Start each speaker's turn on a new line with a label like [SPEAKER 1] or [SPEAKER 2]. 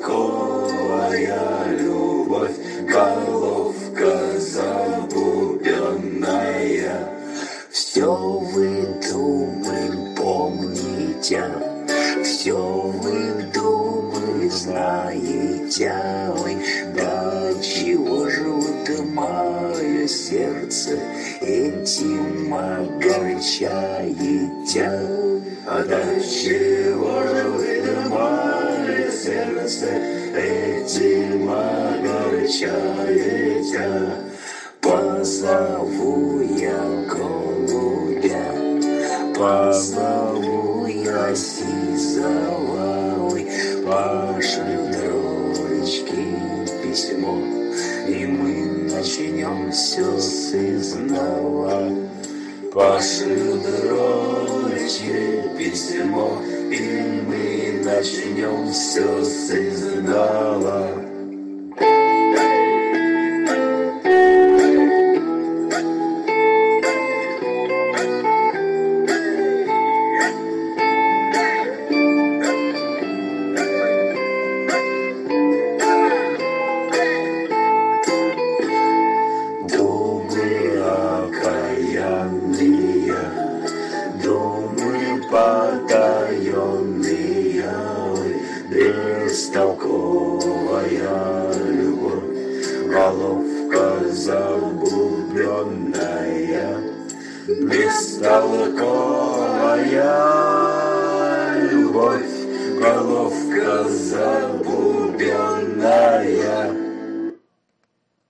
[SPEAKER 1] бестолковая любовь, головка забубенная. Все вы думали, помните, все вы думали, знаете вы, да чего же вы мое сердце этим огорчаете? А до чего же вы мое сердце этим огорчаете? Позову я голубя, позову я сизого, пошлю троечки письмо, и мы начнем все с изнова. Пошлю троечки письмо, и мы начнем все с изнова. Думы потаенные, бестолковая любовь, головка забубенная. Бестолковая любовь, головка забубенная.